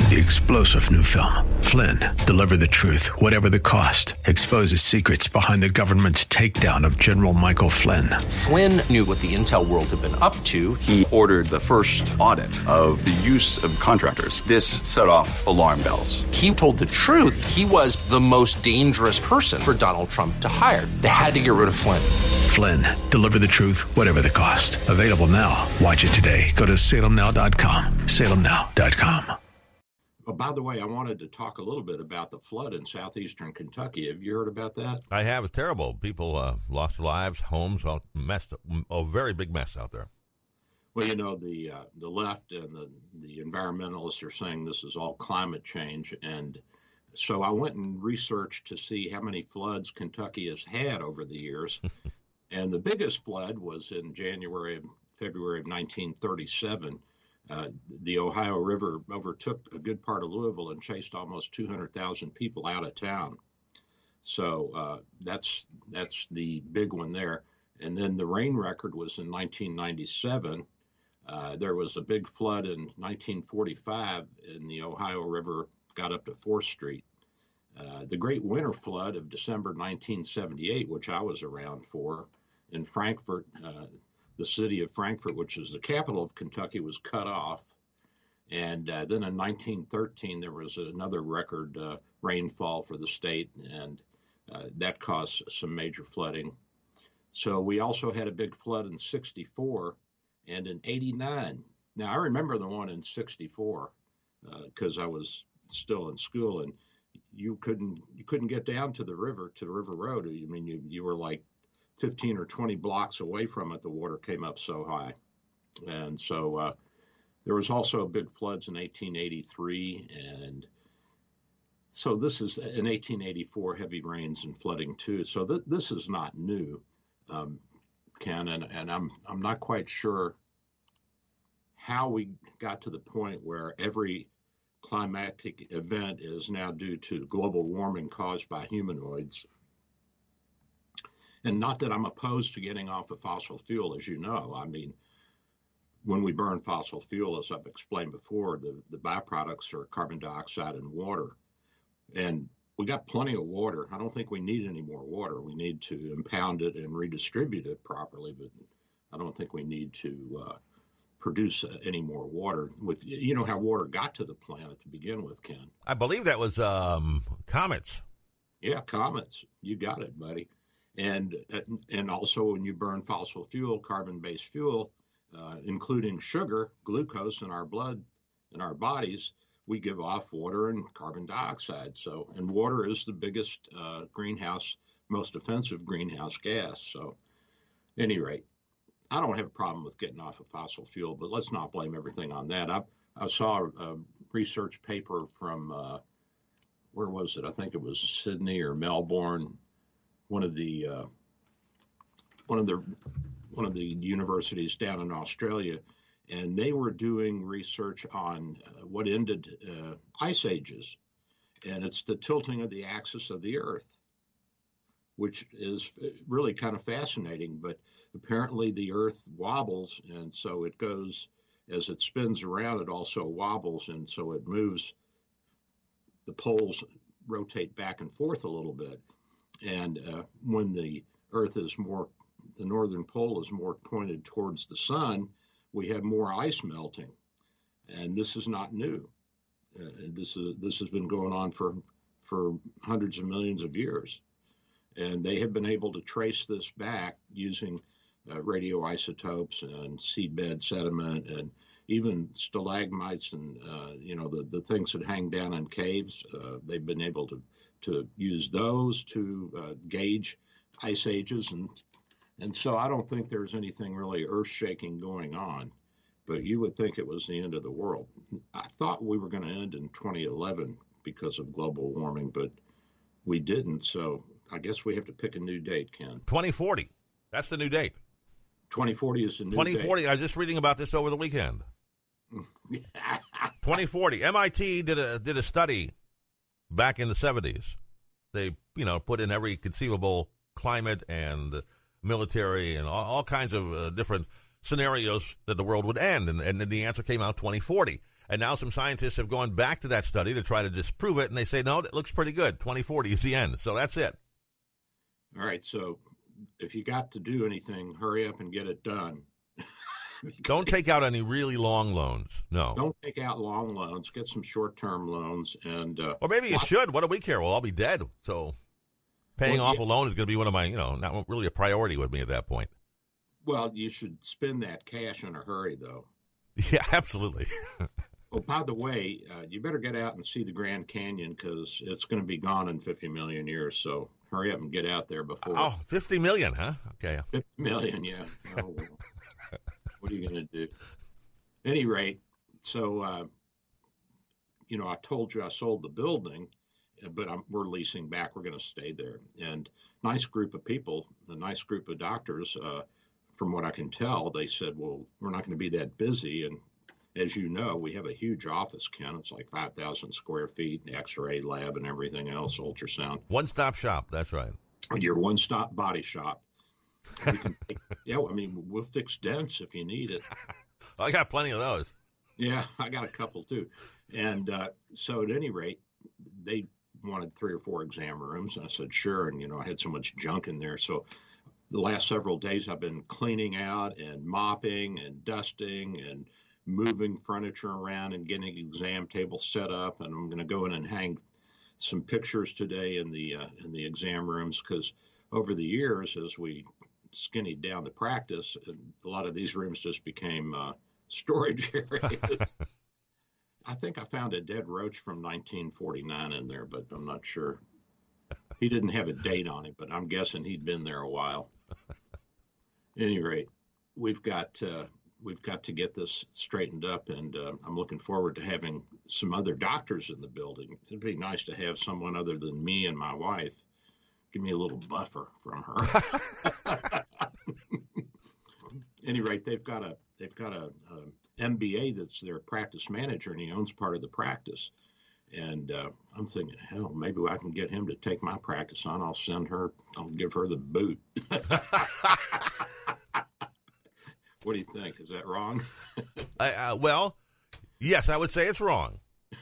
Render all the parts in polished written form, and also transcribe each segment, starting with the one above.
The explosive new film, Flynn, deliver the truth, whatever the cost, exposes secrets behind the government's takedown of General Michael Flynn. Flynn knew what the intel world had been up to. He ordered the first audit of the use of contractors. This set off alarm bells. He told the truth. He was the most dangerous person for Donald Trump to hire. They had to get rid of Flynn. Flynn, deliver the truth, whatever the cost. Available now. Watch it today. Go to salemnow.com. salemnow.com. Oh, by the way, I wanted to talk a little bit about the flood in southeastern Kentucky. Have you heard about that? I have. It's terrible. People lost their lives, homes, all messed up. A very big mess out there. Well, you know, the left and the environmentalists are saying this is all climate change. And so I went and researched to see how many floods Kentucky has had over the years. And the biggest flood was in February of 1937. The Ohio River overtook a good part of Louisville and chased almost 200,000 people out of town. So that's the big one there. And then the rain record was in 1997. There was a big flood in 1945, and the Ohio River got up to 4th Street. The Great Winter Flood of December 1978, which I was around for, in Frankfort, the city of Frankfort, which is the capital of Kentucky, was cut off. And then in 1913, there was another record rainfall for the state, and that caused some major flooding. So we also had a big flood in 64 and in 89. Now, I remember the one in 64 because I was still in school, and you couldn't get down to the river road. I mean, you were like 15 or 20 blocks away from it. The water came up so high. And so there was also big floods in 1883. And so this is in 1884, heavy rains and flooding too. So this is not new, Ken, and I'm not quite sure how we got to the point where every climatic event is now due to global warming caused by humanoids. And not that I'm opposed to getting off of fossil fuel, as you know. I mean, when we burn fossil fuel, as I've explained before, the byproducts are carbon dioxide and water. And we got plenty of water. I don't think we need any more water. We need to impound it and redistribute it properly, but I don't think we need to produce any more water. You know how water got to the planet to begin with, Ken? I believe that was comets. Yeah, comets. You got it, buddy. And also when you burn fossil fuel, carbon-based fuel, including sugar, glucose in our blood, in our bodies, we give off water and carbon dioxide. So, and water is the biggest most offensive greenhouse gas. So, at any rate, I don't have a problem with getting off of fossil fuel, but let's not blame everything on that. I saw a research paper from where was it? I think it was Sydney or Melbourne. One of the universities down in Australia, and they were doing research on what ended ice ages, and it's the tilting of the axis of the Earth, which is really kind of fascinating. But apparently the Earth wobbles, and so it goes, as it spins around, it also wobbles, and so it moves. The poles rotate back and forth a little bit. And when the Earth is the northern pole is more pointed towards the sun, we have more ice melting. And this is not new. This has been going on for hundreds of millions of years. And they have been able to trace this back using radioisotopes and seabed sediment and even stalagmites and the things that hang down in caves. They've been able to use those to gauge ice ages, and so I don't think there's anything really earth-shaking going on, but you would think it was the end of the world. I thought we were going to end in 2011 because of global warming, but we didn't, so I guess we have to pick a new date, Ken. 2040. That's the new date. 2040 is the new 2040. date. I was just reading about this over the weekend. 2040. MIT did a study back in the 70s. They, put in every conceivable climate and military and all kinds of different scenarios that the world would end. And the answer came out 2040. And now some scientists have gone back to that study to try to disprove it, and they say, no, it looks pretty good. 2040 is the end. So that's it. All right. So if you got to do anything, hurry up and get it done. Don't take out any really long loans. No. Don't take out long loans. Get some short-term loans. Or maybe you should. What do we care? We'll all be dead. So paying off a loan is going to be one of my, not really a priority with me at that point. Well, you should spend that cash in a hurry, though. Yeah, absolutely. Oh, by the way, you better get out and see the Grand Canyon because it's going to be gone in 50 million years. So hurry up and get out there before. Oh, 50 million, huh? Okay. 50 million, yeah. Oh, well. What are you going to do? At any rate, so, I told you I sold the building, but we're leasing back. We're going to stay there. And nice group of people, a nice group of doctors. From what I can tell, they said, well, we're not going to be that busy. And as you know, we have a huge office, Ken. It's like 5,000 square feet, X-ray lab and everything else, ultrasound. One-stop shop. That's right. Your one-stop body shop. We'll fix dents if you need it. I got plenty of those. Yeah, I got a couple too. And so at any rate, they wanted 3 or 4 exam rooms. And I said, sure. And, I had so much junk in there. So the last several days I've been cleaning out and mopping and dusting and moving furniture around and getting an exam table set up. And I'm going to go in and hang some pictures today in the exam rooms because over the years, as we skinnied down the practice, and a lot of these rooms just became storage areas. I think I found a dead roach from 1949 in there, but I'm not sure. He didn't have a date on it, but I'm guessing he'd been there a while. At any rate, we've got to get this straightened up, and I'm looking forward to having some other doctors in the building. It'd be nice to have someone other than me and my wife. Give me a little buffer from her. At any rate, they've got a MBA that's their practice manager, and he owns part of the practice. And I'm thinking, hell, maybe I can get him to take my practice on. I'll give her the boot. What do you think? Is that wrong? Well, yes, I would say it's wrong.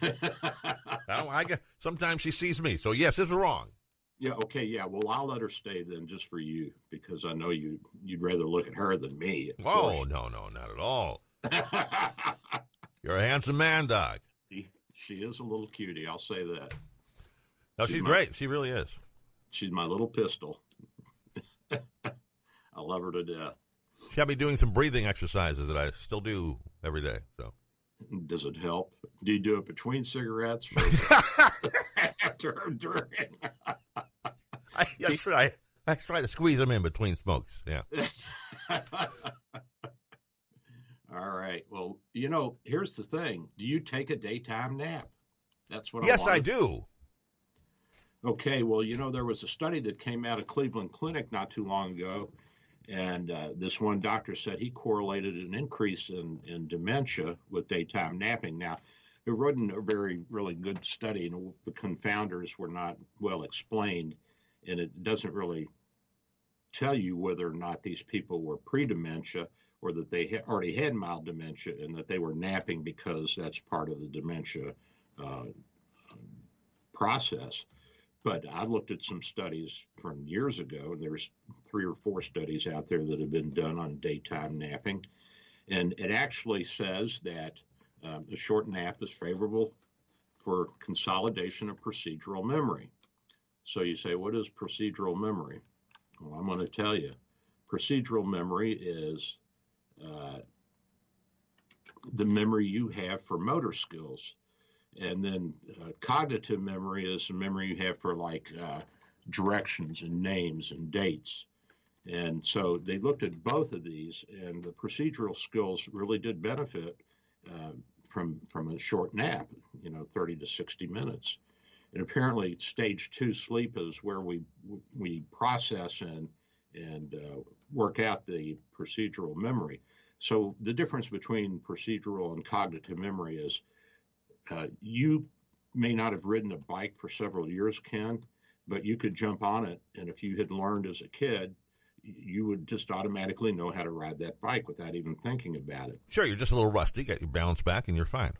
Sometimes she sees me, so yes, it's wrong. Yeah, okay, yeah. Well, I'll let her stay then just for you because I know you'd rather look at her than me. Oh, no, not at all. You're a handsome man, Doc. She is a little cutie, I'll say that. No, she's great. She really is. She's my little pistol. I love her to death. She had me doing some breathing exercises that I still do every day. So, does it help? Do you do it between cigarettes or after or during? That's right. I try to squeeze them in between smokes. Yeah. All right. Well, here's the thing. Do you take a daytime nap? That's what. Yes, I do. Okay. Well, there was a study that came out of Cleveland Clinic not too long ago, and this one doctor said he correlated an increase in dementia with daytime napping. Now, it wasn't a really good study, and the confounders were not well explained, and it doesn't really tell you whether or not these people were pre-dementia or that they already had mild dementia and that they were napping because that's part of the dementia process. But I looked at some studies from years ago. There's 3 or 4 studies out there that have been done on daytime napping. And it actually says that a short nap is favorable for consolidation of procedural memory. So you say, what is procedural memory? Well, I'm going to tell you. Procedural memory is the memory you have for motor skills. And then cognitive memory is the memory you have for directions and names and dates. And so they looked at both of these, and the procedural skills really did benefit from a short nap, 30 to 60 minutes. And apparently stage 2 sleep is where we process and work out the procedural memory. So the difference between procedural and cognitive memory is you may not have ridden a bike for several years, Ken, but you could jump on it. And if you had learned as a kid, you would just automatically know how to ride that bike without even thinking about it. Sure, you're just a little rusty. Get your balance back and you're fine.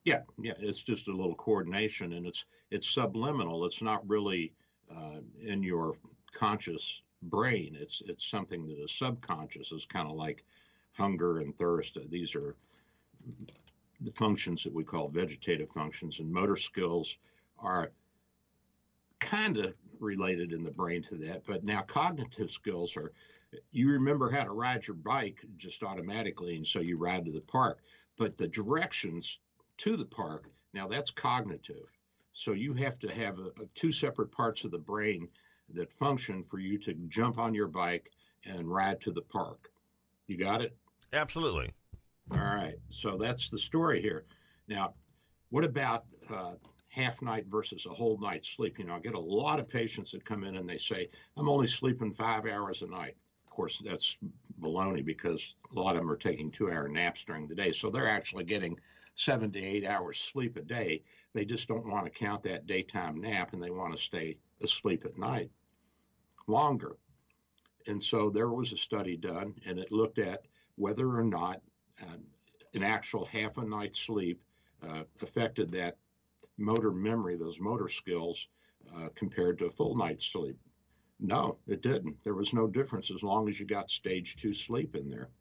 Yeah, it's just a little coordination, and it's subliminal. It's not really in your conscious brain. It's something that is subconscious. It's kind of like hunger and thirst. These are the functions that we call vegetative functions, and motor skills are kind of related in the brain to that. But now cognitive skills are, you remember how to ride your bike just automatically, and so you ride to the park. But the directions to the park, now that's cognitive. So you have to have two separate parts of the brain that function for you to jump on your bike and ride to the park. You got it? Absolutely. All right. So that's the story here. Now, what about half night versus a whole night's sleep? I get a lot of patients that come in and they say, I'm only sleeping 5 hours a night. Of course, that's baloney because a lot of them are taking 2-hour naps during the day. So they're actually getting 7 to 8 hours sleep a day. They just don't want to count that daytime nap, and they want to stay asleep at night longer. And so there was a study done, and it looked at whether or not an actual half a night's sleep affected that motor memory, those motor skills, compared to a full night's sleep. No, it didn't. There was no difference as long as you got stage 2 sleep in there.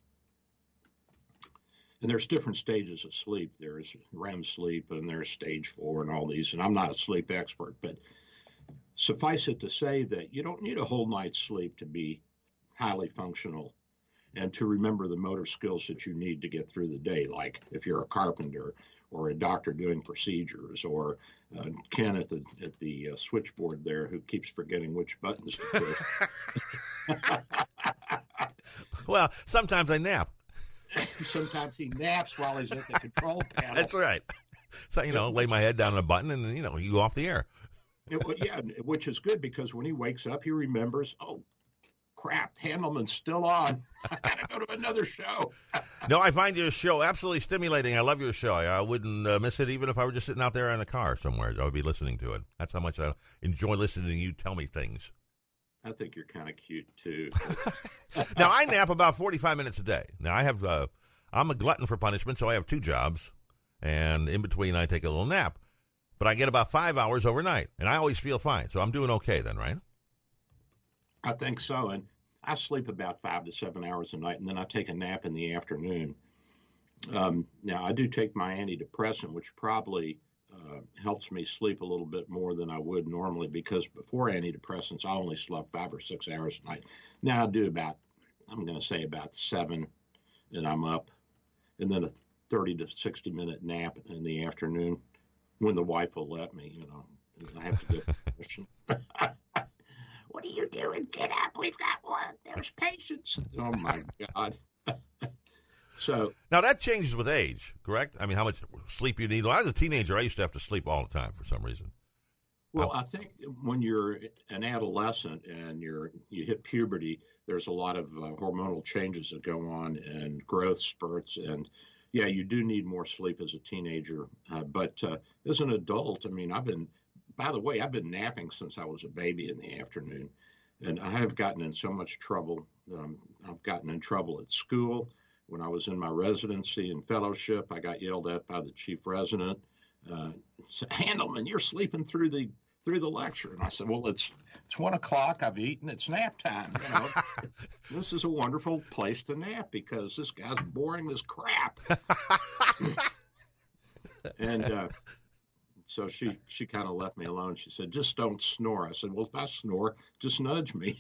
And there's different stages of sleep. There's REM sleep and there's stage 4 and all these. And I'm not a sleep expert, but suffice it to say that you don't need a whole night's sleep to be highly functional and to remember the motor skills that you need to get through the day, like if you're a carpenter or a doctor doing procedures, or Ken at the switchboard there who keeps forgetting which buttons to push. Well, sometimes I nap. Sometimes he naps while he's at the control panel. That's right. So, lay my head down on a button and, you go off the air. Yeah, which is good because when he wakes up, he remembers, oh, crap, Handelman's still on. I got to go to another show. No, I find your show absolutely stimulating. I love your show. I wouldn't miss it even if I were just sitting out there in a car somewhere. I would be listening to it. That's how much I enjoy listening to you tell me things. I think you're kind of cute, too. Now, I nap about 45 minutes a day. Now, I'm a glutton for punishment, so I have 2 jobs, and in between I take a little nap. But I get about 5 hours overnight, and I always feel fine. So I'm doing okay then, right? I think so, and I sleep about 5 to 7 hours a night, and then I take a nap in the afternoon. Now, I do take my antidepressant, which probably helps me sleep a little bit more than I would normally, because before antidepressants, I only slept 5 or 6 hours a night. Now I do about 7, and I'm up, and then a 30 to 60 minute nap in the afternoon when the wife will let me, I have to get permission. What are you doing? Get up. We've got work. There's patients. Oh, my God. So now that changes with age, correct? I mean, how much sleep you need. When I was a teenager, I used to have to sleep all the time for some reason. Well, I think when you're an adolescent and you hit puberty, there's a lot of hormonal changes that go on and growth spurts. And, yeah, you do need more sleep as a teenager. But as an adult, I mean, I've been napping since I was a baby in the afternoon. And I have gotten in so much trouble. I've gotten in trouble at school. When I was in my residency and fellowship, I got yelled at by the chief resident. Handelman, you're sleeping through the lecture. And I said, well, it's 1 o'clock. I've eaten. It's nap time. This is a wonderful place to nap because this guy's boring this crap. And so she kind of left me alone. She said, just don't snore. I said, well, if I snore, just nudge me.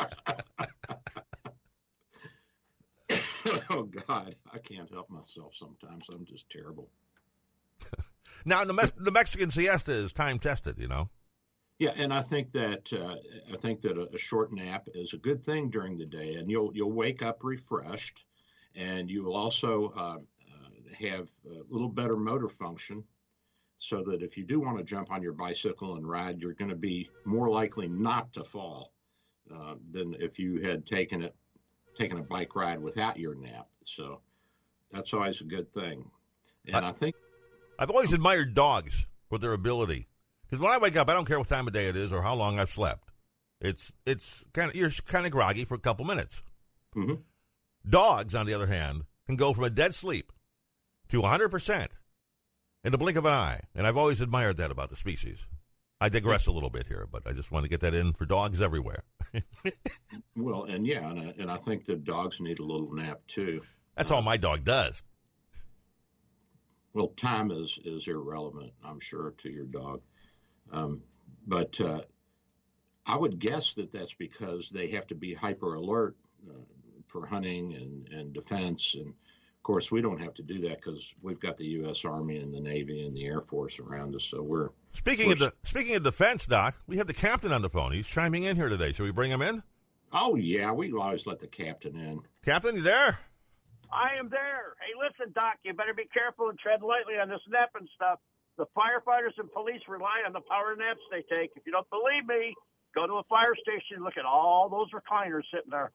Oh, God, I can't help myself sometimes. I'm just terrible. Now, the Mexican siesta is time-tested, Yeah, and I think that a short nap is a good thing during the day, and you'll wake up refreshed, and you will also have a little better motor function, so that if you do want to jump on your bicycle and ride, you're going to be more likely not to fall than if you had taken a bike ride without your nap. So that's always a good thing. And I think I've always admired dogs for their ability, because when I wake up, I don't care what time of day it is or how long I've slept. You're kind of groggy for a couple minutes. Mm-hmm. Dogs, on the other hand, can go from a dead sleep to 100% in the blink of an eye. And I've always admired that about the species. I digress a little bit here, but I just want to get that in for dogs everywhere. Well, and I think that dogs need a little nap too. That's all my dog does. Well, time is irrelevant, I'm sure, to your dog. But I would guess that that's because they have to be hyper alert for hunting and defense. And of course, we don't have to do that because we've got the U.S. Army and the Navy and the Air Force around us. So we're speaking of defense, Doc. We have the captain on the phone. He's chiming in here today. Should we bring him in? Oh yeah, we always let the captain in. Captain, you there? I am there. Hey, listen, Doc, you better be careful and tread lightly on this napping stuff. The firefighters and police rely on the power naps they take. If you don't believe me, go to a fire station and look at all those recliners sitting there.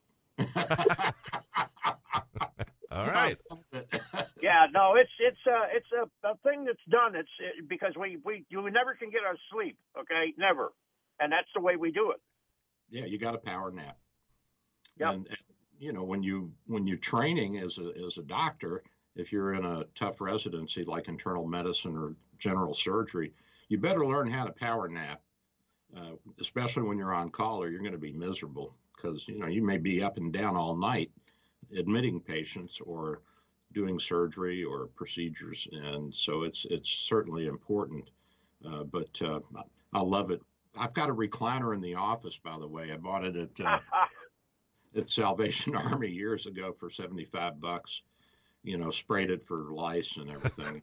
All right. Yeah, no, it's a thing that's done. Because you never can get our sleep, okay? Never. And that's the way we do it. Yeah, you got a power nap. Yep. And you know, when you're training as a doctor, if you're in a tough residency like internal medicine or general surgery, you better learn how to power nap, especially when you're on call, or you're going to be miserable because you may be up and down all night admitting patients or doing surgery or procedures, and so it's certainly important. But I love it. I've got a recliner in the office, by the way. I bought it at Salvation Army years ago for $75. Sprayed it for lice and everything.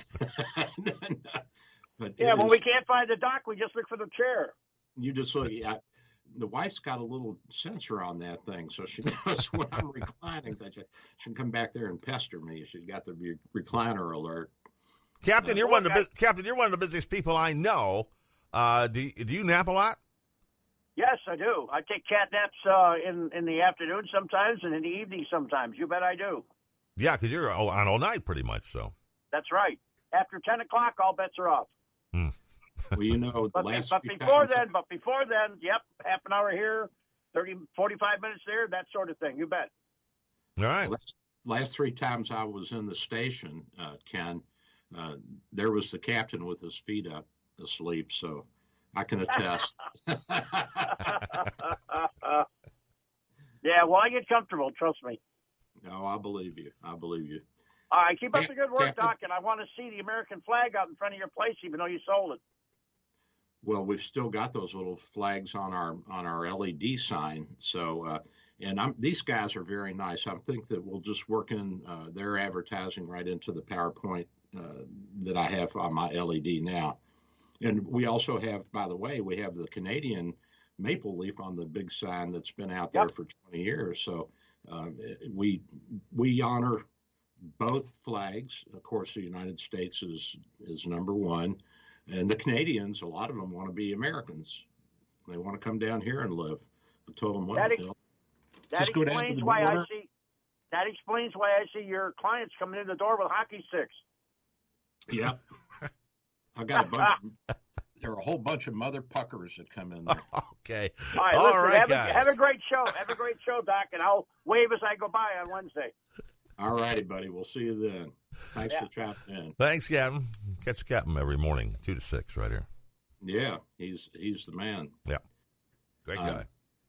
But when we can't find the doc, we just look for the chair. You just look. The wife's got a little sensor on that thing, so she knows when I'm reclining that she can come back there and pester me. She's got the recliner alert. Captain, you're one of the busiest people I know. Do you nap a lot? Yes, I do. I take cat naps in the afternoon sometimes and in the evening sometimes. You bet I do. Yeah, because you're on all night pretty much. So that's right. After 10 o'clock, all bets are off. Well, but before then, yep, half an hour here, 30, 45 minutes there, that sort of thing. You bet. All right. Last 3 times I was in the station, Ken, there was the captain with his feet up asleep, so I can attest. Yeah, well, I get comfortable, trust me. No, I believe you. All right, keep up the good work, Doc, and I want to see the American flag out in front of your place, even though you sold it. Well, we've still got those little flags on our LED sign. So, these guys are very nice. I think that we'll just work in their advertising right into the PowerPoint that I have on my LED now. And we also have, by the way, we have the Canadian maple leaf on the big sign that's been out there for 20 years. So we honor both flags. Of course, the United States is number one. And the Canadians, a lot of them want to be Americans. They want to come down here and live. I told them, that explains why I see your clients coming in the door with hockey sticks. Yeah. I got there are a whole bunch of mother puckers that come in there. Okay. All right, guys. Have a great show. Have a great show, Doc, and I'll wave as I go by on Wednesday. All righty, buddy. We'll see you then. Thanks for chopping in. Thanks, Captain. Catch the Captain every morning, 2 to 6, right here. Yeah, he's the man. Yeah, great guy.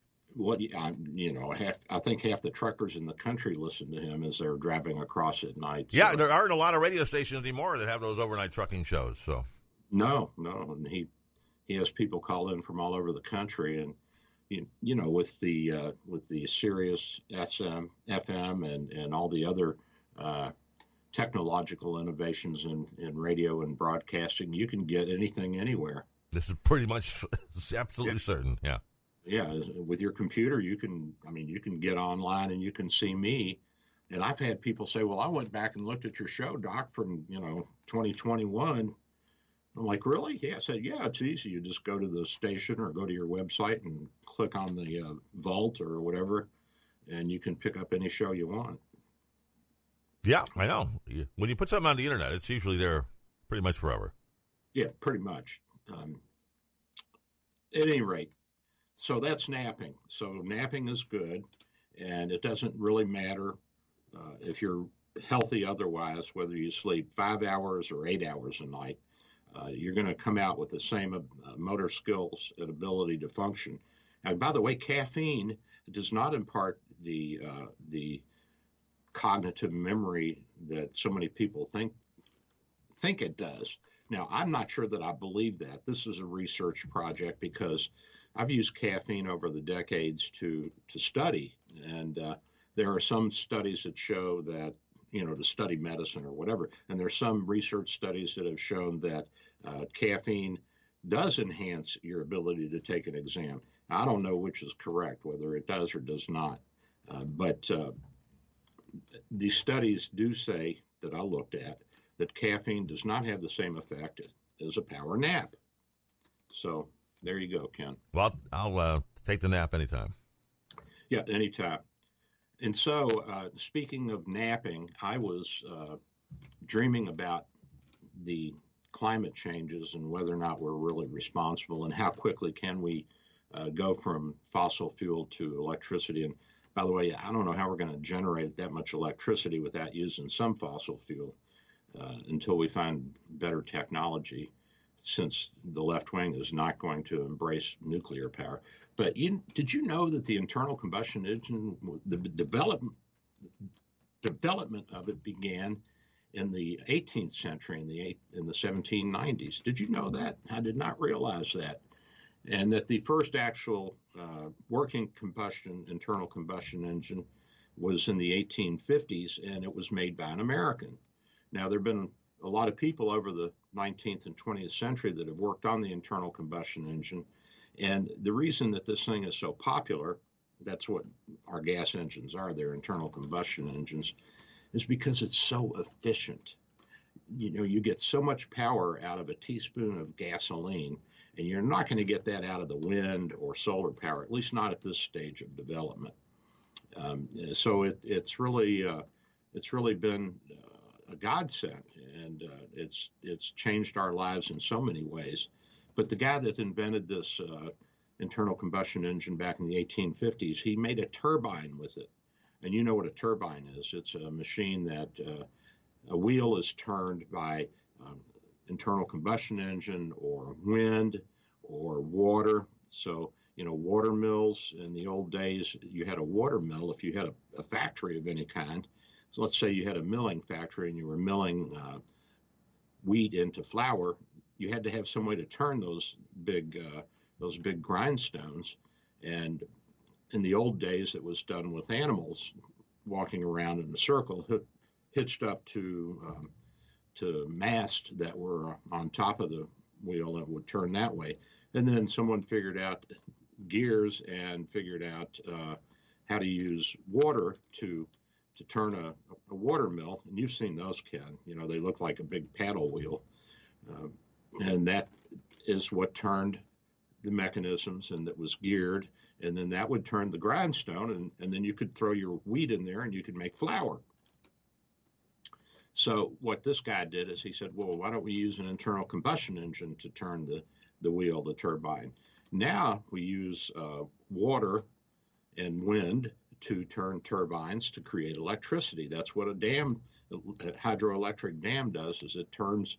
I think half the truckers in the country listen to him as they're driving across at night. Yeah, there aren't a lot of radio stations anymore that have those overnight trucking shows. So no, and he has people call in from all over the country, and with the Sirius FM and all the other technological innovations in radio and broadcasting, you can get anything anywhere. This is pretty much absolutely certain. Yeah. Yeah, with your computer, you can get online and you can see me. And I've had people say, well, I went back and looked at your show, Doc, from, 2021. I'm like, really? Yeah. I said, yeah, it's easy. You just go to the station or go to your website and click on the vault or whatever, and you can pick up any show you want. Yeah, I know. When you put something on the internet, it's usually there pretty much forever. Yeah, pretty much. At any rate, so that's napping. So napping is good, and it doesn't really matter if you're healthy otherwise, whether you sleep 5 hours or 8 hours a night, you're going to come out with the same motor skills and ability to function. And by the way, caffeine does not impart the cognitive memory that so many people think it does. Now, I'm not sure that I believe that. This is a research project because I've used caffeine over the decades to study, and there are some studies that show that, to study medicine or whatever, and there are some research studies that have shown that caffeine does enhance your ability to take an exam. I don't know which is correct, whether it does or does not, but the studies do say that I looked at that caffeine does not have the same effect as a power nap. So there you go, Ken. Well, I'll take the nap anytime. Yeah, anytime. And so, speaking of napping, I was dreaming about the climate changes and whether or not we're really responsible and how quickly can we go from fossil fuel to electricity. And by the way, I don't know how we're going to generate that much electricity without using some fossil fuel until we find better technology, since the left wing is not going to embrace nuclear power. But did you know that the internal combustion engine, the development of it began in the 18th century, in the 1790s? Did you know that? I did not realize that. And that the first actual working internal combustion engine was in the 1850s, and it was made by an American. Now, there have been a lot of people over the 19th and 20th century that have worked on the internal combustion engine. And the reason that this thing is so popular, that's what our gas engines are, they're internal combustion engines, is because it's so efficient. You get so much power out of a teaspoon of gasoline, and you're not going to get that out of the wind or solar power, at least not at this stage of development. So it's really been a godsend, and it's changed our lives in so many ways. But the guy that invented this internal combustion engine back in the 1850s, he made a turbine with it. And you know what a turbine is. It's a machine that a wheel is turned by internal combustion engine or wind or water. So, water mills in the old days, you had a water mill if you had a factory of any kind. So let's say you had a milling factory and you were milling wheat into flour. You had to have some way to turn those big grindstones, and in the old days it was done with animals walking around in a circle, hitched up to masts that were on top of the wheel that would turn that way. And then someone figured out gears and figured out how to use water to turn a water mill. And you've seen those, Ken. They look like a big paddle wheel. And that is what turned the mechanisms, and that was geared. And then that would turn the grindstone, and then you could throw your wheat in there and you could make flour. So what this guy did is he said, well, why don't we use an internal combustion engine to turn the wheel, the turbine? Now we use water and wind to turn turbines to create electricity. That's what a hydroelectric dam does, is it turns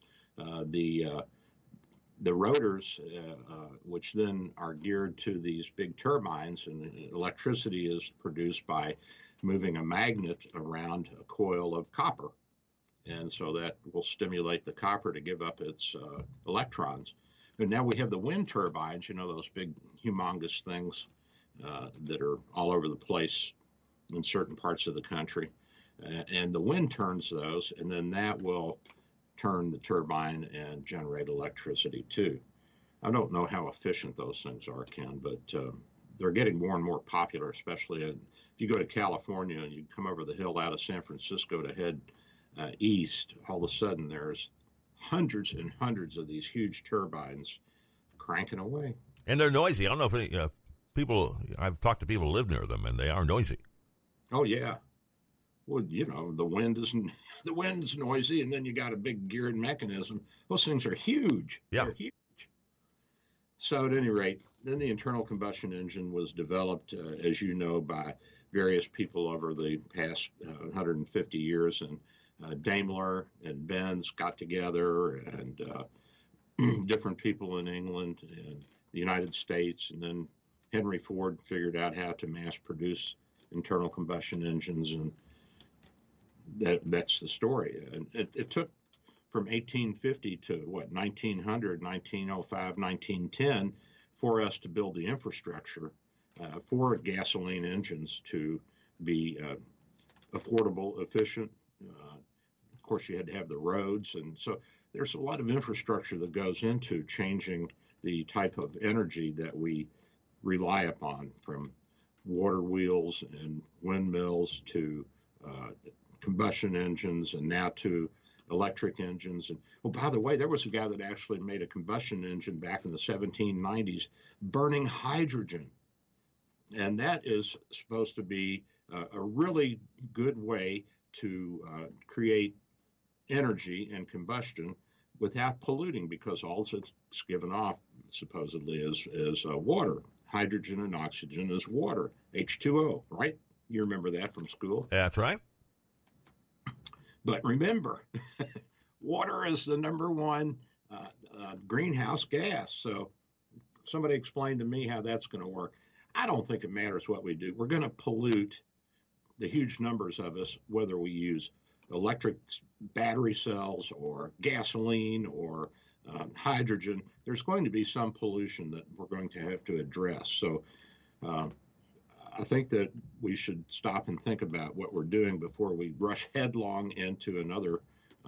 the rotors, which then are geared to these big turbines, and electricity is produced by moving a magnet around a coil of copper. And so that will stimulate the copper to give up its electrons. And now we have the wind turbines, those big, humongous things that are all over the place in certain parts of the country. And the wind turns those, and then that will turn the turbine and generate electricity too. I don't know how efficient those things are, Ken, but they're getting more and more popular, especially if you go to California and you come over the hill out of San Francisco to head east. All of a sudden there's hundreds and hundreds of these huge turbines cranking away. And they're noisy. I don't know if I've talked to people who live near them, and they are noisy. Oh, yeah. Well, the wind is noisy, and then you got a big geared mechanism. Those things are huge. Yeah. They're huge. So at any rate, then the internal combustion engine was developed, as you know, by various people over the past 150 years, and Daimler and Benz got together, and different people in England and the United States, and then Henry Ford figured out how to mass produce internal combustion engines, and that's the story. And it took from 1850 to 1900, 1905, 1910 for us to build the infrastructure for gasoline engines to be affordable, efficient. Of course, you had to have the roads, and so there's a lot of infrastructure that goes into changing the type of energy that we rely upon, from water wheels and windmills to combustion engines, and now to electric engines. And oh, by the way, there was a guy that actually made a combustion engine back in the 1790s burning hydrogen. And that is supposed to be a really good way to create energy and combustion without polluting, because all it's given off supposedly is water. Hydrogen and oxygen is water, H2O, right? You remember that from school? That's right. But remember, water is the number one greenhouse gas. So somebody explain to me how that's going to work. I don't think it matters what we do. We're going to pollute, the huge numbers of us, whether we use electric battery cells or gasoline or hydrogen. There's going to be some pollution that we're going to have to address. So I think that we should stop and think about what we're doing before we rush headlong into another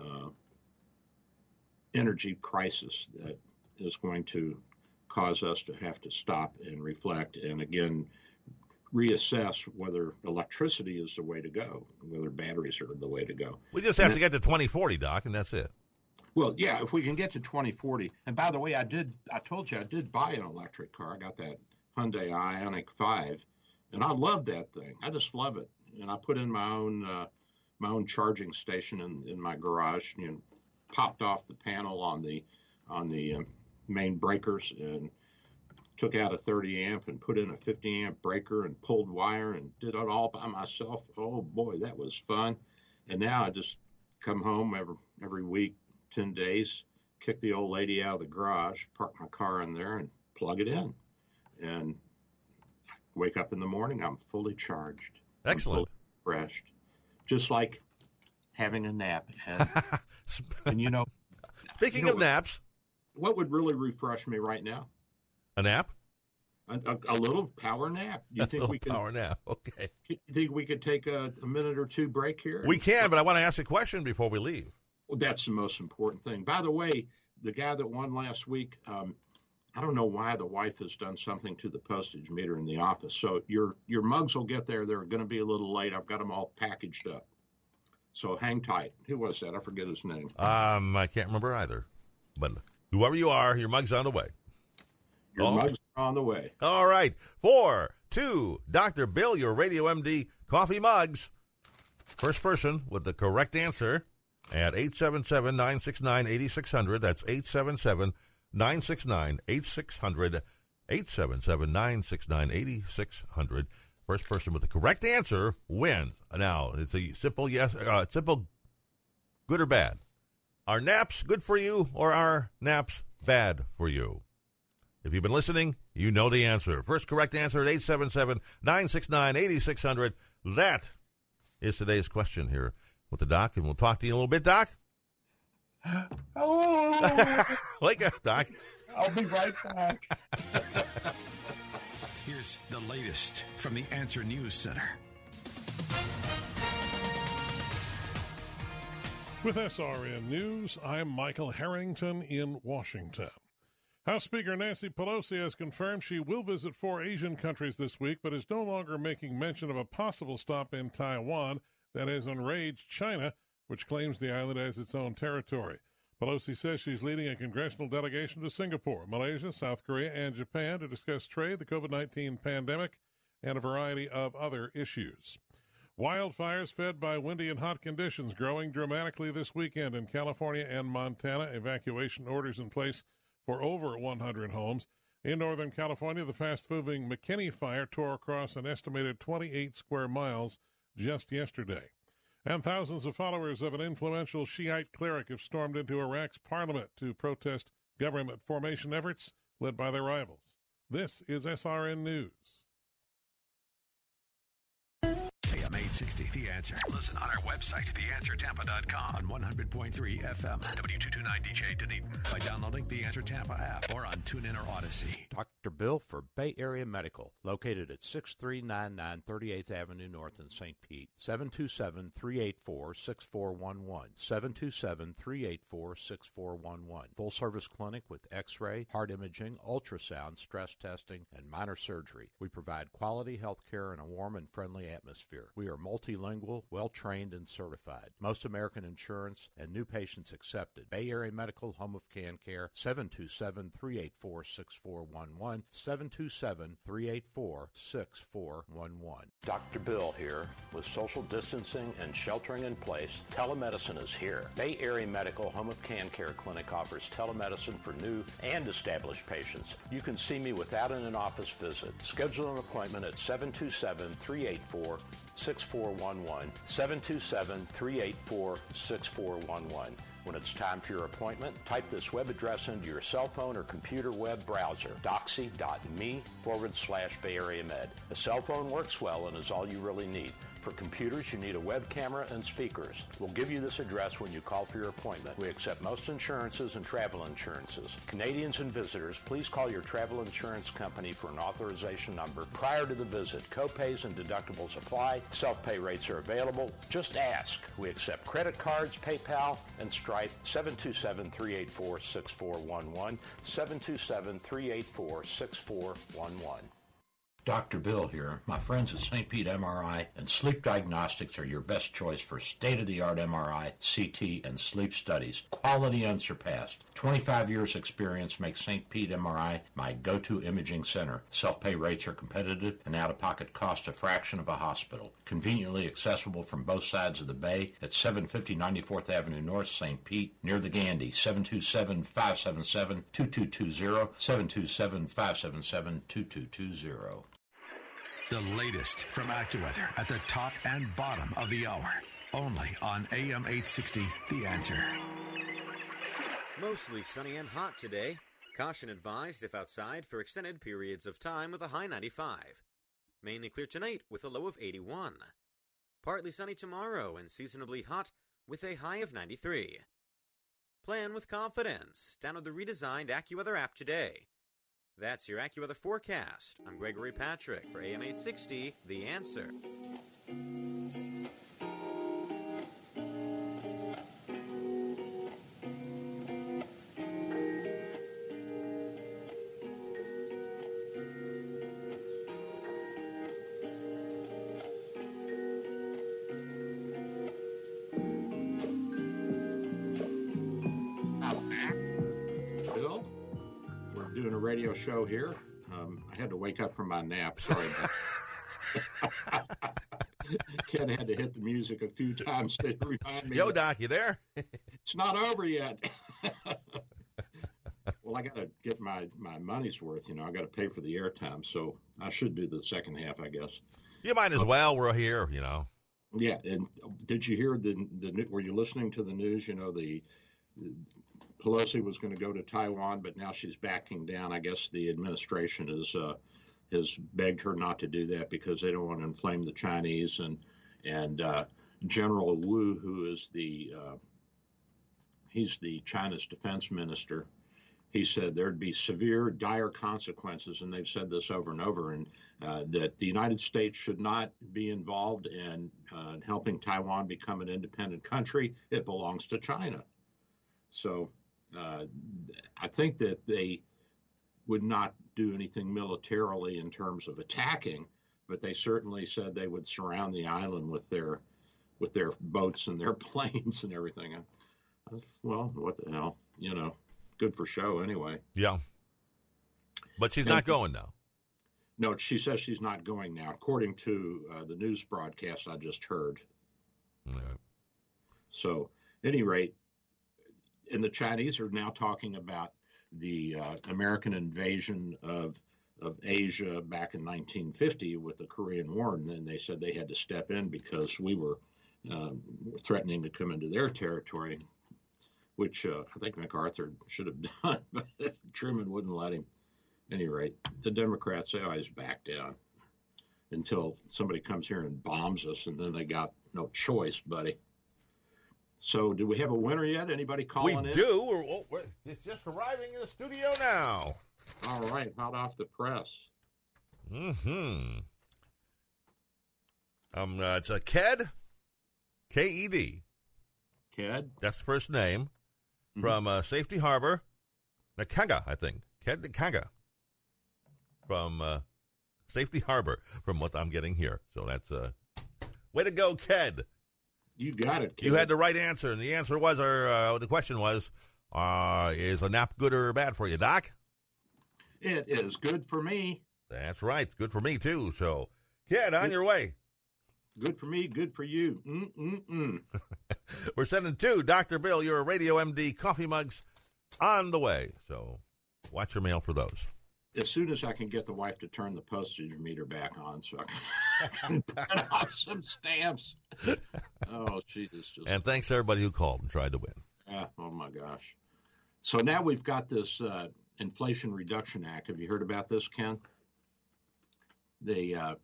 energy crisis that is going to cause us to have to stop and reflect, and again, reassess whether electricity is the way to go, whether batteries are the way to go. We just have to get to 2040, Doc, and that's it. Well, yeah, if we can get to 2040. And by the way, I told you I did buy an electric car. I got that Hyundai Ioniq 5, and I love that thing. I just love it. And I put in my own charging station in my garage, popped off the panel on the main breakers and took out a 30 amp and put in a 50 amp breaker and pulled wire and did it all by myself. Oh boy, that was fun. And now I just come home every week, 10 days, kick the old lady out of the garage, park my car in there and plug it in. And wake up in the morning, I'm fully charged. Excellent. I'm fully refreshed. Just like having a nap. And Speaking of naps. What would really refresh me right now? A nap? A little power nap. You think we could power nap? Okay. You think we could take a minute or two break here? We can, but I want to ask a question before we leave. Well, that's the most important thing. By the way, the guy that won last week, I don't know why the wife has done something to the postage meter in the office. So your mugs will get there. They're going to be a little late. I've got them all packaged up. So hang tight. Who was that? I forget his name. I can't remember either. But whoever you are, your mug's on the way. Your mug's on the way. All right. 4-2, Dr. Bill, your Radio MD coffee mugs. First person with the correct answer at 877-969-8600. That's 877-969-8600. 877-969-8600. First person with the correct answer wins. Now, it's a simple yes, simple good or bad. Are naps good for you, or are naps bad for you? If you've been listening, you know the answer. First correct answer at 877-969-8600. That is today's question here with the Doc, and we'll talk to you in a little bit, Doc. Oh. Wake up, Doc. I'll be right back. Here's the latest from the Answer News Center. With SRN News, I'm Michael Harrington in Washington. House Speaker Nancy Pelosi has confirmed she will visit 4 Asian countries this week, but is no longer making mention of a possible stop in Taiwan that has enraged China, which claims the island as its own territory. Pelosi says she's leading a congressional delegation to Singapore, Malaysia, South Korea, and Japan to discuss trade, the COVID-19 pandemic, and a variety of other issues. Wildfires fed by windy and hot conditions growing dramatically this weekend in California and Montana. Evacuation orders in place for over 100 homes. In Northern California, the fast-moving McKinney Fire tore across an estimated 28 square miles just yesterday. And thousands of followers of an influential Shiite cleric have stormed into Iraq's parliament to protest government formation efforts led by their rivals. This is SRN News. AM 860, The Answer. Listen on our website, theanswertampa.com, on 100.3 FM, W229DJ Dunedin, by downloading the Answer Tampa app or on TuneIn or Odyssey. Dr. Bill for Bay Area Medical, located at 6399 38th Avenue North in St. Pete, 727-384-6411, 727-384-6411. Full-service clinic with X-ray, heart imaging, ultrasound, stress testing, and minor surgery. We provide quality health care in a warm and friendly atmosphere. We are multilingual, well-trained, and certified. Most American insurance and new patients accepted. Bay Area Medical, home of Can Care, 727-384-6411, 727-384-6411. Dr. Bill here. With social distancing and sheltering in place, telemedicine is here. Bay Area Medical, home of Can Care Clinic, offers telemedicine for new and established patients. You can see me without an in-office visit. Schedule an appointment at 727-384-6411, 727-384-6411. When it's time for your appointment, type this web address into your cell phone or computer web browser, doxy.me/Bay Area Med. A cell phone works well and is all you really need. For computers, you need a web camera and speakers. We'll give you this address when you call for your appointment. We accept most insurances and travel insurances. Canadians and visitors, please call your travel insurance company for an authorization number prior to the visit. Copays and deductibles apply. Self-pay rates are available. Just ask. We accept credit cards, PayPal, and Stripe. 727-384-6411, 727-384-6411. Dr. Bill here. My friends at St. Pete MRI and Sleep Diagnostics are your best choice for state-of-the-art MRI, CT, and sleep studies. Quality unsurpassed. 25 years experience makes St. Pete MRI my go-to imaging center. Self-pay rates are competitive and out-of-pocket cost a fraction of a hospital. Conveniently accessible from both sides of the bay at 750 94th Avenue North, St. Pete, near the Gandhi. 727-577-2220, 727-577-2220. The latest from AccuWeather at the top and bottom of the hour. Only on AM 860, The Answer. Mostly sunny and hot today. Caution advised if outside for extended periods of time with a high 95. Mainly clear tonight with a low of 81. Partly sunny tomorrow and seasonably hot with a high of 93. Plan with confidence. Download the redesigned AccuWeather app today. That's your AccuWeather forecast. I'm Gregory Patrick for AM 860, The Answer. Radio show here. I had to wake up from my nap. Sorry. Ken had to hit the music a few times to remind me. Yo, Doc, you there? It's not over yet. Well, I got to get my money's worth. I got to pay for the airtime, so I should do the second half, I guess. You might as well. We're here, Yeah, and did you hear were you listening to the news? The Pelosi was going to go to Taiwan, but now she's backing down. I guess the administration has begged her not to do that because they don't want to inflame the Chinese. And General Wu, who is he's the China's defense minister, he said there'd be severe, dire consequences, and they've said this over and over, and that the United States should not be involved in helping Taiwan become an independent country. It belongs to China. So I think that they would not do anything militarily in terms of attacking, but they certainly said they would surround the island with their boats and their planes and everything. Well, what the hell, good for show anyway. Yeah. But she's not going now. No, she says she's not going now, according to the news broadcast I just heard. Right. So, at any rate, and the Chinese are now talking about the American invasion of Asia back in 1950 with the Korean War, and then they said they had to step in because we were threatening to come into their territory, which I think MacArthur should have done, but Truman wouldn't let him. At any rate, the Democrats, they always back down until somebody comes here and bombs us, and then they got no choice, buddy. So do we have a winner yet? Anybody calling in? We do. It's just arriving in the studio now. All right, hot off the press. Mm-hmm. It's a Ked, K-E-D. Ked? That's the first name. From Safety Harbor, Nakanga, I think. Ked Nakanga. From Safety Harbor, from what I'm getting here. So that's way to go, Ked. You got it, Ked. You had the right answer, and the answer was, the question was, is a nap good or bad for you, Doc? It is good for me. That's right. It's good for me, too. So, Ked, on your way. Good for me, good for you. We're sending 2 Dr. Bill, your Radio MD coffee mugs on the way. So watch your mail for those. As soon as I can get the wife to turn the postage meter back on so I can print out some stamps. Oh, Jesus. And thanks to everybody who called and tried to win. Oh, my gosh. So now we've got this Inflation Reduction Act. Have you heard about this, Ken? The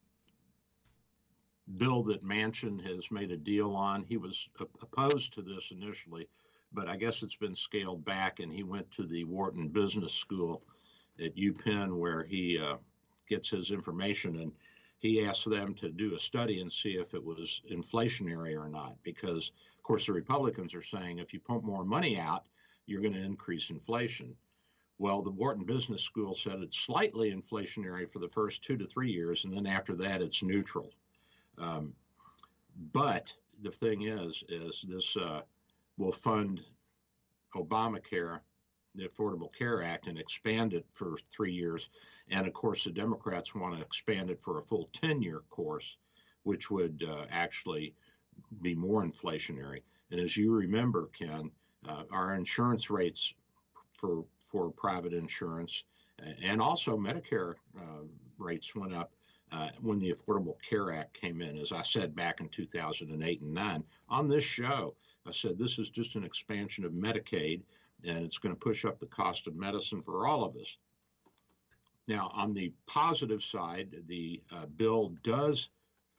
bill that Manchin has made a deal on. He was opposed to this initially, but I guess it's been scaled back, and he went to the Wharton Business School at UPenn where he gets his information, and he asked them to do a study and see if it was inflationary or not, because, of course, the Republicans are saying if you pump more money out, you're going to increase inflation. Well, the Wharton Business School said it's slightly inflationary for the first 2 to 3 years, and then after that, it's neutral. But the thing is this will fund Obamacare, the Affordable Care Act, and expand it for 3 years. And, of course, the Democrats want to expand it for a full 10-year course, which would actually be more inflationary. And as you remember, Ken, our insurance rates for private insurance and also Medicare rates went up when the Affordable Care Act came in. As I said back in 2008 and 9 on this show, I said this is just an expansion of Medicaid, and it's going to push up the cost of medicine for all of us. Now, on the positive side, the bill does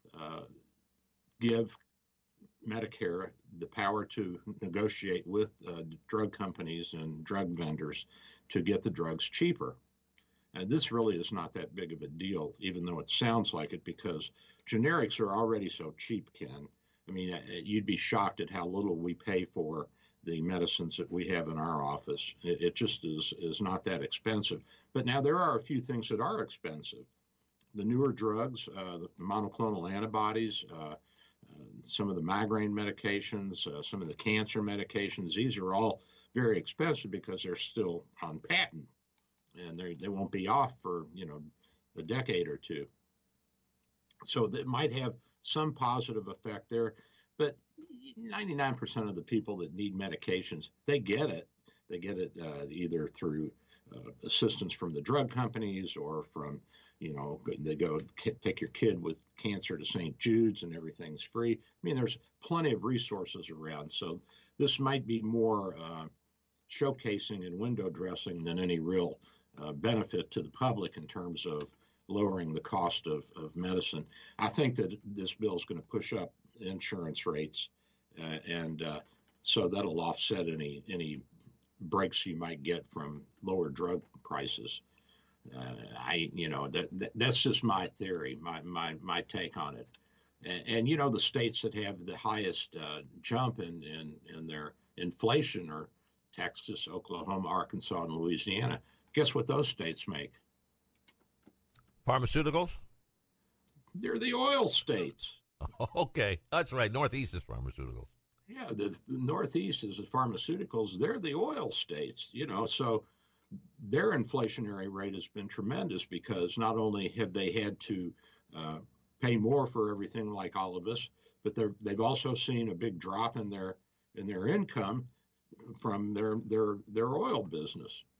give Medicare the power to negotiate with drug companies and drug vendors to get the drugs cheaper. And this really is not that big of a deal, even though it sounds like it, because generics are already so cheap, Ken. I mean, you'd be shocked at how little we pay for the medicines that we have in our office. It just is not that expensive. But now there are a few things that are expensive. The newer drugs, the monoclonal antibodies, some of the migraine medications, some of the cancer medications, these are all very expensive because they're still on patent. And they won't be off for, a decade or two. So that might have some positive effect there. But 99% of the people that need medications, they get it. They get it either through assistance from the drug companies or from, they go take your kid with cancer to St. Jude's and everything's free. I mean, there's plenty of resources around. So this might be more showcasing and window dressing than any real benefit to the public in terms of lowering the cost of medicine. I think that this bill is going to push up insurance rates, and so that'll offset any breaks you might get from lower drug prices. That's just my theory, my take on it. And the states that have the highest jump in their inflation are Texas, Oklahoma, Arkansas, and Louisiana. Guess what those states make? Pharmaceuticals? They're the oil states. Okay, that's right. Northeast is pharmaceuticals. Yeah, the Northeast is the pharmaceuticals. They're the oil states, so their inflationary rate has been tremendous because not only have they had to pay more for everything like all of us, but they've also seen a big drop in their income from their oil business.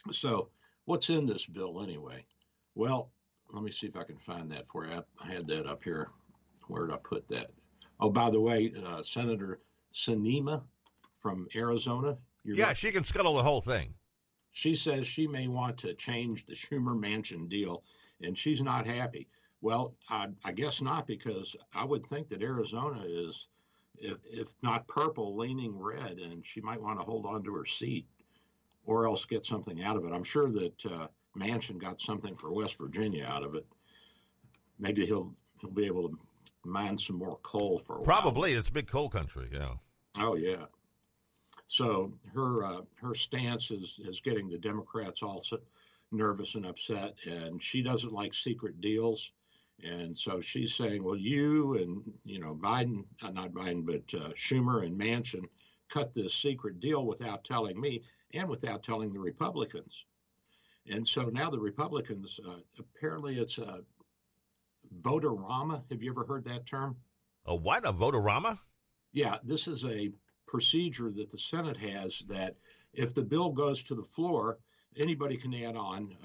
So what's in this bill anyway? Well, let me see if I can find that for you. I had that up here. Where did I put that? Oh, by the way, Senator Sinema from Arizona. She can scuttle the whole thing. She says she may want to change the Schumer-Manchin deal, and she's not happy. Well, I guess not, because I would think that Arizona is, if not purple, leaning red, and she might want to hold on to her seat or else get something out of it. I'm sure that Manchin got something for West Virginia out of it. Maybe he'll be able to mine some more coal for a while. Probably. It's big coal country, yeah. Oh, yeah. So her stance is getting the Democrats all nervous and upset, and she doesn't like secret deals. And so she's saying, well, you and, Biden, not Biden, but Schumer and Manchin cut this secret deal without telling me and without telling the Republicans. And so now the Republicans, apparently it's a vote-a-rama. Have you ever heard that term? A what? A vote-a-rama? Yeah, this is a procedure that the Senate has that if the bill goes to the floor, anybody can add on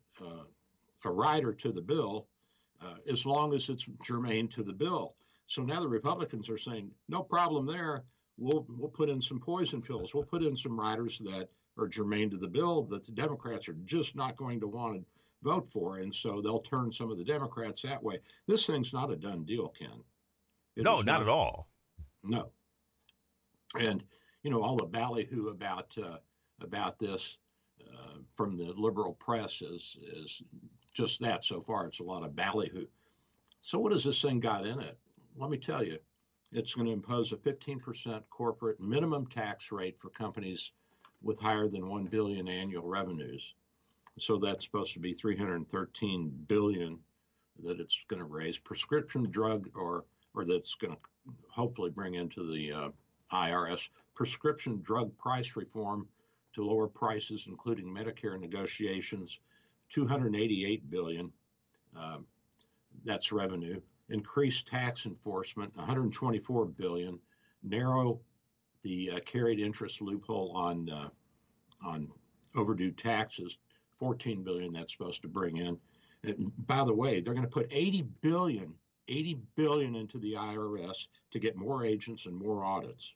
a rider to the bill as long as it's germane to the bill. So now the Republicans are saying, no problem there. We'll put in some poison pills. We'll put in some riders that are germane to the bill that the Democrats are just not going to want to vote for. And so they'll turn some of the Democrats that way. This thing's not a done deal, Ken. No, not at all. No. And, all the ballyhoo about this from the liberal press is just that. So far, it's a lot of ballyhoo. So what has this thing got in it? Let me tell you, it's going to impose a 15% corporate minimum tax rate for companies with higher than $1 billion annual revenues. So that's supposed to be $313 billion that it's going to raise. Prescription drug, or that's going to hopefully bring into the IRS, prescription drug price reform to lower prices, including Medicare negotiations, $288 billion. That's revenue. Increased tax enforcement, $124 billion. Narrow the carried interest loophole on overdue taxes, $14 billion that's supposed to bring in. And by the way, they're going to put $80 billion into the IRS to get more agents and more audits.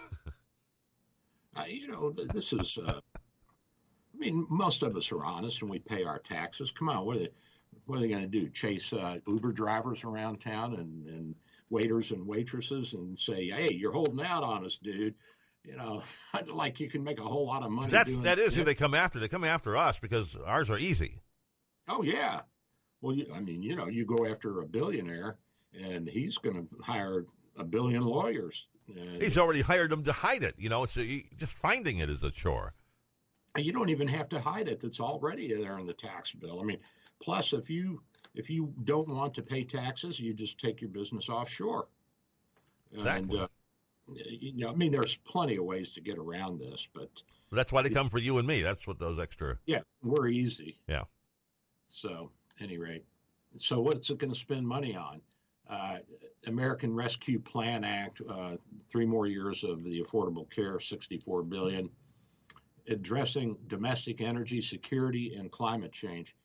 This is, most of us are honest and we pay our taxes. Come on, what are they going to do? Chase Uber drivers around town and waiters and waitresses and say, hey, you're holding out on us, dude. Like you can make a whole lot of money. That is who they come after. They come after us because ours are easy. Oh, yeah. Well, you go after a billionaire and he's going to hire a billion lawyers. He's already hired them to hide it, so just finding it is a chore. You don't even have to hide it. It's already there in the tax bill. Plus, if you don't want to pay taxes, you just take your business offshore. Exactly. And, there's plenty of ways to get around this, but that's why they come for you and me. That's what those extra. Yeah, we're easy. Yeah. So, at any rate, what's it going to spend money on? American Rescue Plan Act, 3 more years of the Affordable Care, $64 billion. Addressing domestic energy security and climate change,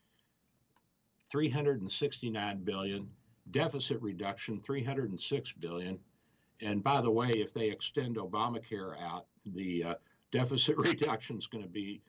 $369 billion. Deficit reduction, $306 billion. And by the way, if they extend Obamacare out, the deficit reduction is going to be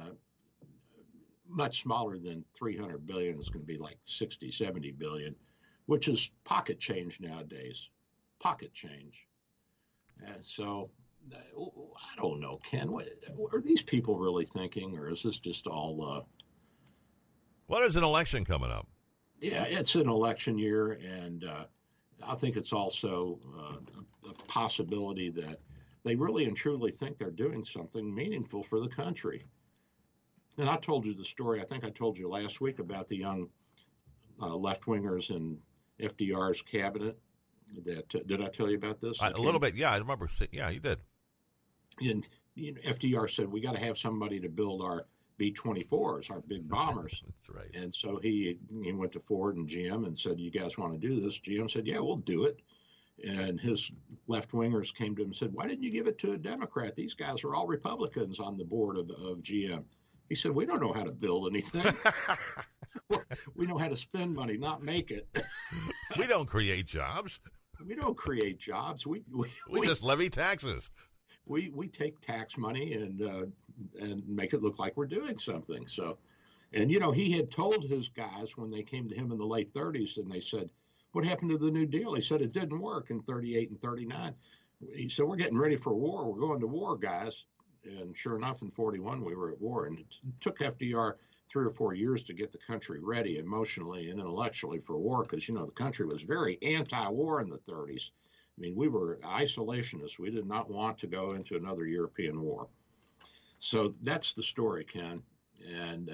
much smaller than $300 billion. It's going to be like $60, $70 billion, which is pocket change nowadays. Pocket change. And so I don't know, Ken. What are these people really thinking, or is this just all? Well, there's an election coming up. Yeah, it's an election year, and I think it's also a possibility that they really and truly think they're doing something meaningful for the country. And I told you the story, I think I told you last week, about the young left-wingers in FDR's cabinet. Did I tell you about this? A little bit, yeah. I remember. Yeah, you did. And FDR said, we got to have somebody to build our B-24s, our big bombers. That's right. And so he went to Ford and GM and said, you guys want to do this? GM said, yeah, we'll do it. And his left-wingers came to him and said, why didn't you give it to a Democrat? These guys are all Republicans on the board of GM. He said, we don't know how to build anything. We know how to spend money, not make it. We don't create jobs. We don't create jobs. We just levy taxes. We take tax money and make it look like we're doing something. So, and he had told his guys when they came to him in the late 30s, and they said, "What happened to the New Deal?" He said it didn't work in 38 and 39. He said, "We're getting ready for war. We're going to war, guys." And sure enough, in 41 we were at war, and it took FDR 3 or 4 years to get the country ready emotionally and intellectually for war, because the country was very anti-war in the 30s. I mean, we were isolationists. We did not want to go into another European war. So that's the story, Ken. And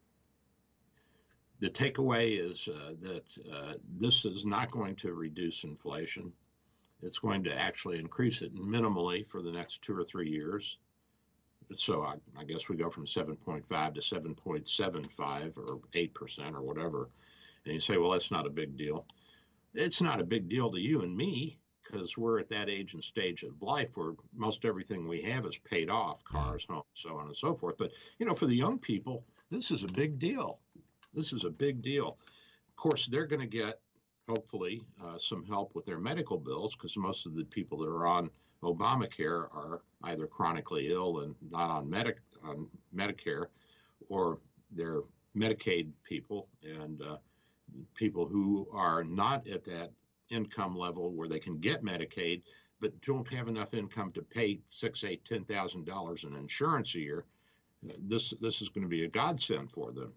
the takeaway is that this is not going to reduce inflation. It's going to actually increase it minimally for the next 2 or 3 years. So I guess we go from 7.5 to 7.75 or 8% or whatever. And you say, well, that's not a big deal. It's not a big deal to you and me, because we're at that age and stage of life where most everything we have is paid off, cars, homes, so on and so forth. But, for the young people, this is a big deal. This is a big deal. Of course, they're going to get, hopefully, some help with their medical bills, because most of the people that are on Obamacare are either chronically ill and not on Medicare, or they're Medicaid people and people who are not at that income level where they can get Medicaid, but don't have enough income to pay $6,000, $8,000, $10,000 in insurance a year. This is going to be a godsend for them.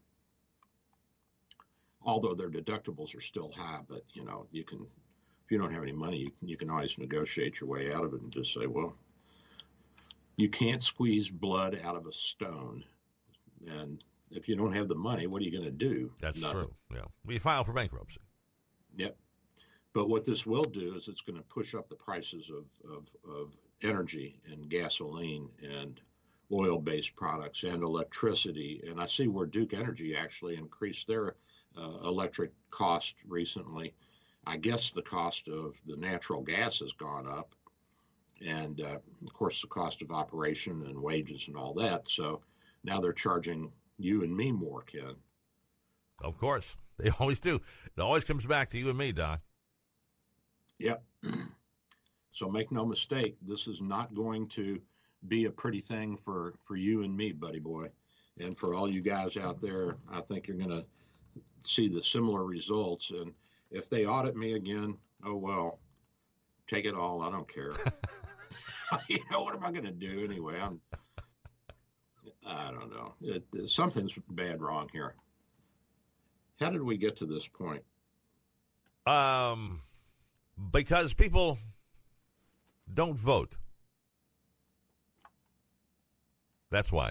Although their deductibles are still high, but you can. If you don't have any money, you can always negotiate your way out of it and just say, well, you can't squeeze blood out of a stone. And if you don't have the money, what are you going to do? That's Nothing. true. Yeah. We file for bankruptcy. Yep. But what this will do is it's going to push up the prices of energy and gasoline and oil-based products and electricity. And I see where Duke Energy actually increased their electric cost recently. I guess the cost of the natural gas has gone up, and of course the cost of operation and wages and all that. So now they're charging you and me more, Ken. Of course. They always do. It always comes back to you and me, Doc. Yep. So make no mistake, this is not going to be a pretty thing for you and me, buddy boy. And for all you guys out there, I think you're going to see the similar results. And if they audit me again, oh, well, take it all. I don't care. What am I going to do anyway? I don't know. Something's bad wrong here. How did we get to this point? Because people don't vote. That's why.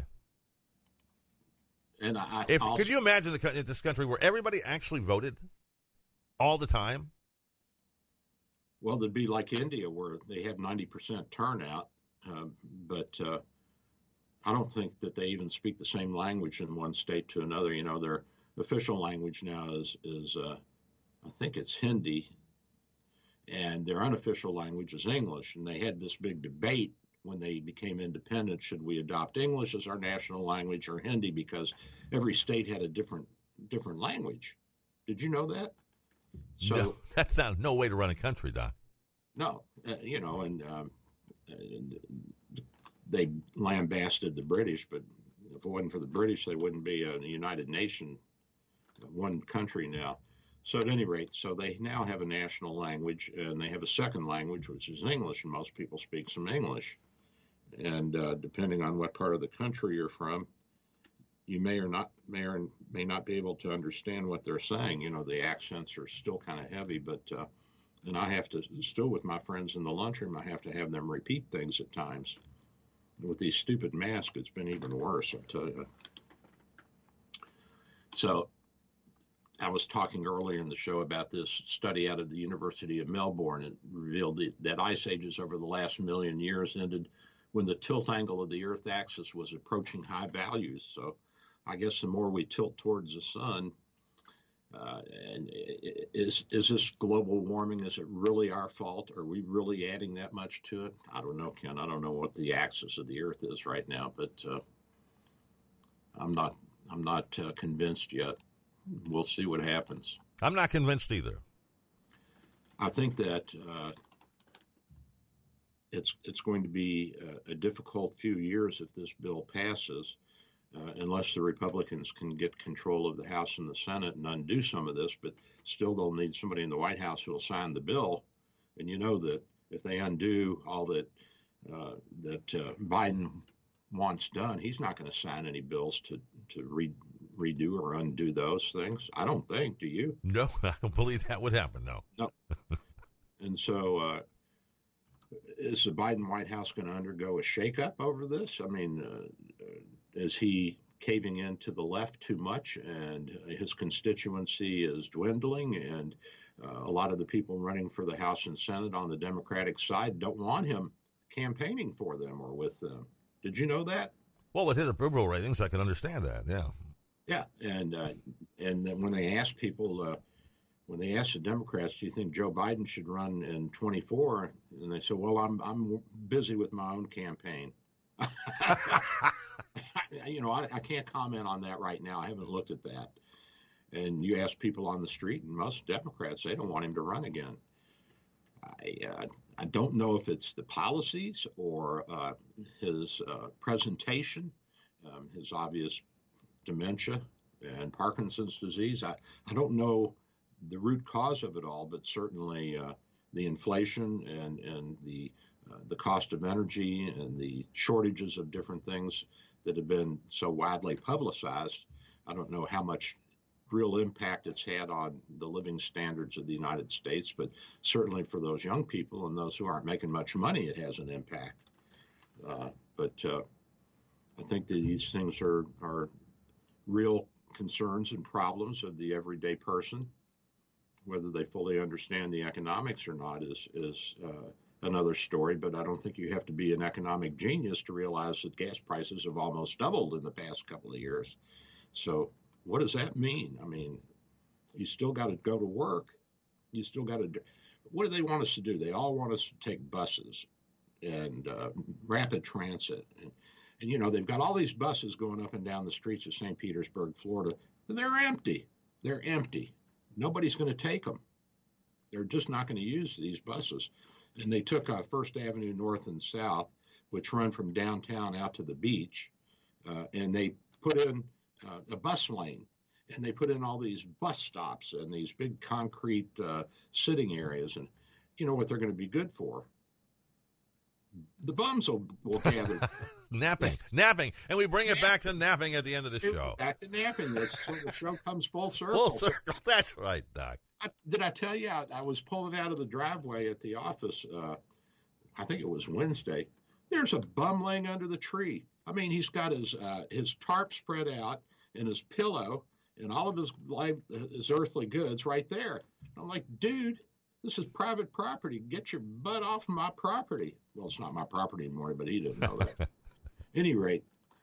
And could you imagine this country where everybody actually voted all the time? Well, it'd be like India, where they have 90% turnout, but I don't think that they even speak the same language in one state to another. Their official language now is I think it's Hindi, and their unofficial language is English. And they had this big debate when they became independent: should we adopt English as our national language or Hindi? Because every state had a different language. Did you know that? So no, that's no way to run a country, Doc. No, and they lambasted the British, but if it wasn't for the British, they wouldn't be a United Nation, one country now. So at any rate, so they now have a national language, and they have a second language, which is English, and most people speak some English. And depending on what part of the country you're from, you may or may not be able to understand what they're saying. The accents are still kind of heavy, but and I have to still, with my friends in the lunchroom, I have to have them repeat things at times. With these stupid masks, it's been even worse, I'll tell you. So I was talking earlier in the show about this study out of the University of Melbourne. It revealed that ice ages over the last million years ended when the tilt angle of the Earth axis was approaching high values. So I guess the more we tilt towards the sun, and is this global warming, is it really our fault? Are we really adding that much to it? I don't know, Ken. I don't know what the axis of the Earth is right now, but I'm not convinced yet. We'll see what happens. I'm not convinced either. I think that it's going to be a difficult few years if this bill passes, unless the Republicans can get control of the House and the Senate and undo some of this. But still, they'll need somebody in the White House who will sign the bill. And you know that if they undo all that Biden wants done, he's not going to sign any bills to redo or undo those things. I don't think. Do you? No, I don't believe that would happen. No. And so, is the Biden White House going to undergo a shakeup over this? I mean, is he caving in to the left too much, and his constituency is dwindling, and a lot of the people running for the House and Senate on the Democratic side don't want him campaigning for them or with them? Did you know that? Well, with his approval ratings, I can understand that. Yeah. Yeah, and then when they ask people, when they ask the Democrats, do you think Joe Biden should run in 24? And they say, well, I'm busy with my own campaign. I can't comment on that right now. I haven't looked at that. And you ask people on the street, and most Democrats, they don't want him to run again. I don't know if it's the policies or his presentation, his obvious dementia and Parkinson's disease. I don't know the root cause of it all, but certainly the inflation and the cost of energy and the shortages of different things that have been so widely publicized. I don't know how much real impact it's had on the living standards of the United States, but certainly for those young people and those who aren't making much money, it has an impact. But I think that these things are real concerns and problems of the everyday person. Whether they fully understand the economics or not is another story, but I don't think you have to be an economic genius to realize that gas prices have almost doubled in the past couple of years. So what does that mean? I mean, you still got to go to work. You still got to do. What do they want us to do? They all want us to take buses and rapid transit. And, they've got all these buses going up and down the streets of St. Petersburg, Florida. And they're empty. They're empty. Nobody's going to take them. They're just not going to use these buses. And they took First Avenue North and South, which run from downtown out to the beach, and they put in a bus lane. And they put in all these bus stops and these big concrete sitting areas. And you know what they're going to be good for? The bums will gather. Napping. And we bring it back to napping at the end of the show. Back to napping. The show comes full circle. Full circle. That's right, Doc. Did I tell you I was pulling out of the driveway at the office, I think it was Wednesday. There's a bum laying under the tree. I mean, he's got his tarp spread out and his pillow and all of his earthly goods right there. I'm like, dude, this is private property. Get your butt off my property. Well, it's not my property anymore, but he didn't know that. At any rate,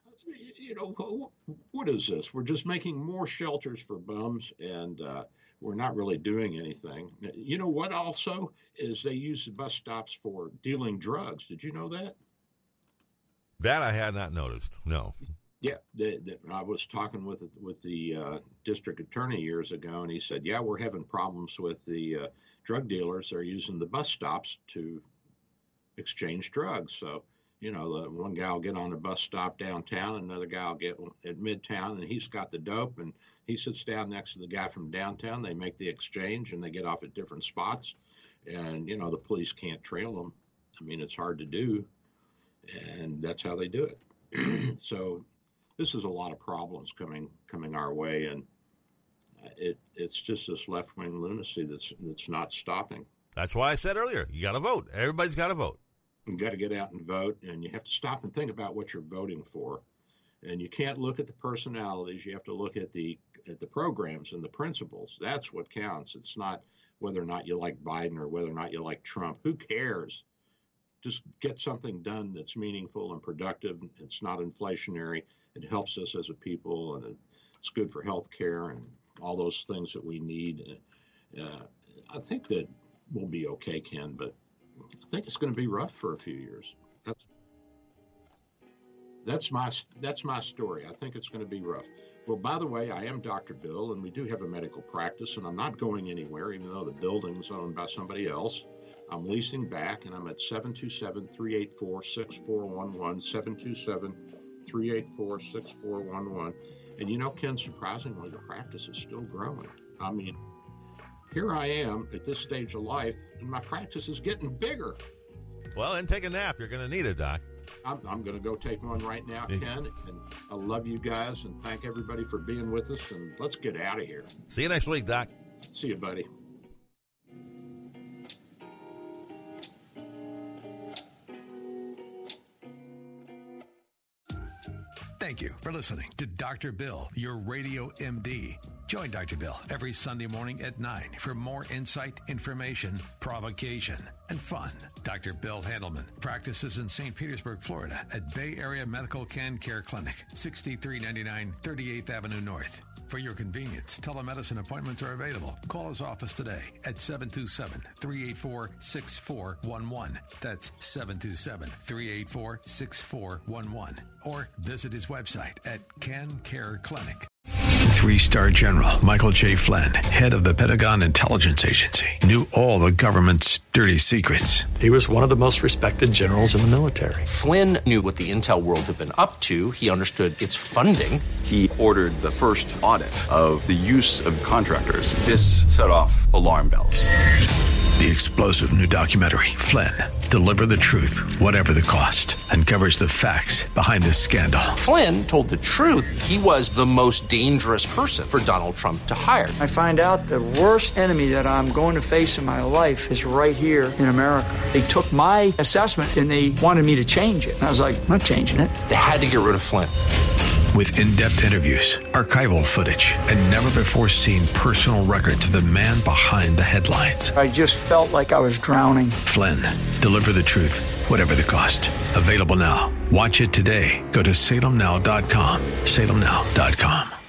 what is this? We're just making more shelters for bums, and we're not really doing anything. You know what also is they use the bus stops for dealing drugs. Did you know that? That I had not noticed, no. Yeah, I was talking with the district attorney years ago, and he said, yeah, we're having problems with the drug dealers. They're using the bus stops to exchange drugs. So, one guy will get on a bus stop downtown, another guy will get at Midtown, and he's got the dope, and he sits down next to the guy from downtown. They make the exchange, and they get off at different spots. And, the police can't trail them. I mean, it's hard to do, and that's how they do it. So this is a lot of problems coming our way, and it's just this left-wing lunacy that's not stopping. That's why I said earlier, you got to vote. Everybody's got to vote. You got to get out and vote, and you have to stop and think about what you're voting for. And you can't look at the personalities. You have to look at the programs and the principles. That's what counts. It's not whether or not you like Biden or whether or not you like Trump. Who cares? Just get something done that's meaningful and productive. It's not inflationary. It helps us as a people, and it's good for health care and all those things that we need. I think that we'll be okay, Ken, but I think it's going to be rough for a few years. that's my story. I think it's going to be rough. Well, by the way, I am Dr. Bill, and we do have a medical practice, and I'm not going anywhere, even though the building's owned by somebody else. I'm leasing back, and I'm at 727-384-6411, 727-384-6411. And you know, Ken, surprisingly, the practice is still growing. I mean, here I am at this stage of life, and my practice is getting bigger. Well, then take a nap. You're going to need it, Doc. I'm going to go take one right now, Ken, and I love you guys, and thank everybody for being with us, and let's get out of here. See you next week, Doc. See you, buddy. Thank you for listening to Dr. Bill, your radio MD. Join Dr. Bill every Sunday morning at 9 for more insight, information, provocation, and fun. Dr. Bill Handelman practices in St. Petersburg, Florida at Bay Area Medical Can Care Clinic, 6399 38th Avenue North. For your convenience, telemedicine appointments are available. Call his office today at 727-384-6411. That's 727-384-6411. Or visit his website at Can Care Clinic. 3-star General Michael J. Flynn, head of the Pentagon Intelligence Agency, knew all the government's dirty secrets. He was one of the most respected generals in the military. Flynn knew what the intel world had been up to. He understood its funding. He ordered the first audit of the use of contractors. This set off alarm bells. The explosive new documentary, Flynn, Deliver the Truth, Whatever the Cost, uncovers the facts behind this scandal. Flynn told the truth. He was the most dangerous person for Donald Trump to hire. I find out the worst enemy that I'm going to face in my life is right here in America. They took my assessment and they wanted me to change it. And I was like, I'm not changing it. They had to get rid of Flynn. With in-depth interviews, archival footage, and never-before-seen personal records of the man behind the headlines. I just felt like I was drowning. Flynn, Deliver the Truth, Whatever the Cost. Available now. Watch it today. Go to salemnow.com. salemnow.com.